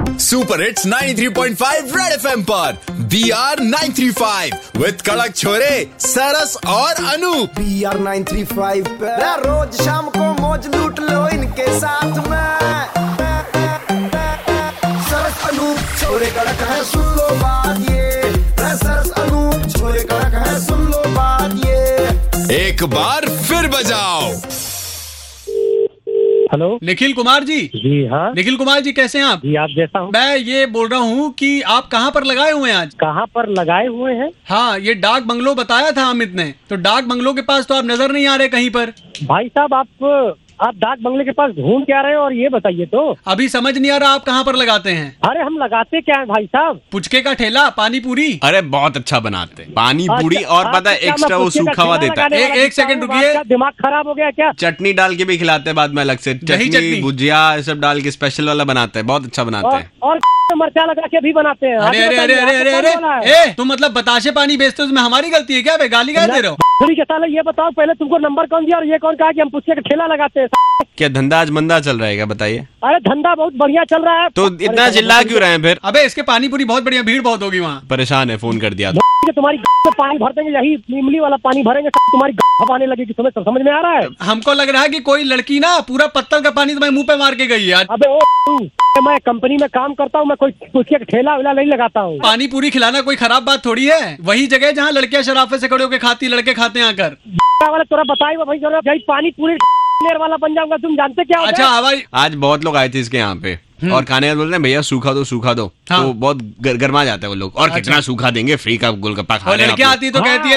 Super hits 93.5 red FM पर BR 935 with कड़क छोरे सरस और अनूप। BR 935 पे रोज शाम को मौज लूट लो इनके साथ में। सरस अनूप छोरे कड़क है, सुन लो बात ये। सरस अनूप छोरे कड़क है, सुन लो बात ये। एक बार फिर बजाओ। हेलो, निखिल कुमार जी। जी हाँ। निखिल कुमार जी कैसे हैं आप? जी आप जैसा हूँ। मैं ये बोल रहा हूँ कि आप कहाँ पर लगाए हुए हैं आज? कहाँ पर लगाए हुए हैं? हाँ, ये डाक बंगलो बताया था अमित ने, तो डाक बंगलो के पास तो आप नजर नहीं आ रहे कहीं पर। भाई साहब आप डाक बंगले के पास ढूंढ क्या रहे हो, और ये बताइए तो। अभी समझ नहीं आ रहा आप कहाँ पर लगाते हैं। अरे हम लगाते क्या है भाई साहब? पुचके का ठेला, पानी पूरी। अरे बहुत अच्छा बनाते हैं पानी पूरी, अच्छा, और पता है क्या एक्स्ट्रा मैं वो पुचके का सूखा हुआ ठेला देता है। लगाने वाला एक सेकंड दिखता हूँ, रुकिए। आपका दिमाग खराब हो गया क्या? चटनी डाल के भी खिलाते हैं बाद में अलग से, चटनी भुजिया सब डाल के स्पेशल वाला बनाते हैं, बहुत अच्छा बनाते हैं। और मरचा लगा के भी बनाते हैं। अरे अरे अरे अरे अरे अरे ए, तुम मतलब बताशे पानी बेचते हो, उसमें हमारी गलती है क्या? बे गाली क्या दे रहे हो? के साले ये बताओ पहले, तुमको नंबर कौन दिया और ये कौन कहा कि हम पुचके का ठेला लगाते हैं? क्या धंधा आज मंदा चल रहा है क्या, बताइए? अरे धंधा बहुत बढ़िया चल रहा है। तो इतना चिल्ला क्यों रहे हैं फिर? अबे इसके पानी पूरी बहुत बढ़िया, भीड़ बहुत होगी वहाँ। परेशान है, फोन कर दिया। तुम्हारी में पानी भर देंगे, यही इमली वाला पानी भरेंगे, तुम्हारी आने लगेगी। तुम्हें तो समझ में आ रहा है? हमको लग रहा है कि कोई लड़की ना पूरा पत्तल का पानी तुम्हारे मुंह पे मार के गई है। अबे मैं कंपनी में काम करता हूँ, मैं कोई पुचके का ठेला वेला नहीं लगाता हूँ। पानी पूरी खिलाना कोई खराब बात थोड़ी है। वही जगह जहाँ लड़कियां शराफे से खड़े होकर खाती, लड़के खाते हैं आकर। वाला तोरा बताई भाई, जरा पानी पूरी वाला बन जाऊंगा, तुम जानते क्या? अच्छा हवाई आज बहुत लोग आए थे इसके यहाँ पे और खाने का बोल रहे हैं भैया सूखा दो सूखा दो। हाँ। तो बहुत गर्मा जाता है वो लोग, और कितना सूखा देंगे, फ्री का गोलगप्पा खा रहे हैं। लड़कियां आती तो कहती है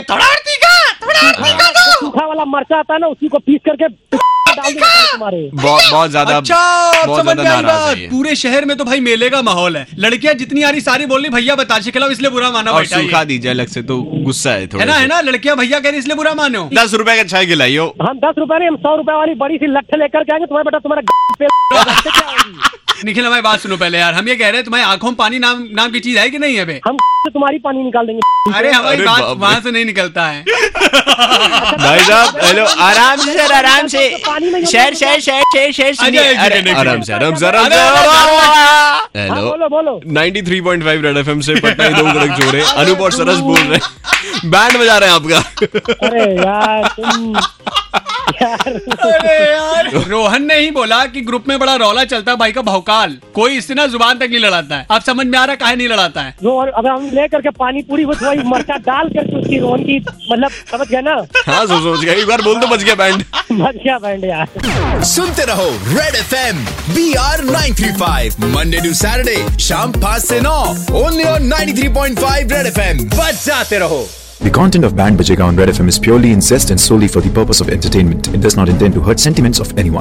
सूखा वाला मरचा आता है ना, उसी को पीस करके तुम्हारे बहुत ज्यादा। अच्छा बहुत समझ में आई नाराज बात। है ये। पूरे शहर में तो भाई मेले का माहौल है। लड़कियां जितनी आ रही सारी बोल रही भैया बताशे खिलाओ, इसलिए बुरा माना। और सूखा दीजिए अलग से, तो गुस्सा है थोड़ा। है ना लड़कियां भैया कह रही इसलिए बुरा मानो। 10 रुपए का चाय खिलाइयो। हम 10 रुपए नहीं, हम 100 रुपए वाली बड़ी सी लठ लेकर के आएंगे। तुम्हारा बेटा तुम्हारा निखिल हमारी बात सुनो पहले यार। हम ये कह रहे हैं तुम्हारी आंखों में पानी नाम की चीज है कि नहीं है बे? हम तुम्हारी पानी निकाल देंगे। अरे हमारी अरे बात बाप रे। वहाँ से नहीं निकलता है। भाई साहब हेलो, आराम से सर, आराम से। शेर शेर शेर शेर शेर सुनिए। आराम से आराम से आराम से। हेलो बोलो 93.5 रेड एफएम से पटना ही दो कड़क चोरे अनूप और सरस बोल रहे हैं। बैंड बजा रहे हैं आपका। अरे यार तुम अरे यार रोहन ने ही बोला कि ग्रुप में बड़ा रौला चलता है भाई का भौकाल, कोई इससे ना जुबान तक नहीं लड़ाता है। अब समझ में आ रहा काहे नहीं लड़ाता है। अब हम ले करके पानी पूरी वो थोड़ी मरचा डाल करके उसकी रोहन की, मतलब समझ गया ना? हाँ सोच गया, एक बार बोल दो बच गया बैंड। बच गया बैंड यार। सुनते रहो red FM BR 935 Monday to Saturday शाम 5 से 9 ओनली ऑन 93.5 रेड एफएम। बजाते रहो। The content of Band Bajega on Red FM is purely incest and solely for the purpose of entertainment. It does not intend to hurt sentiments of anyone.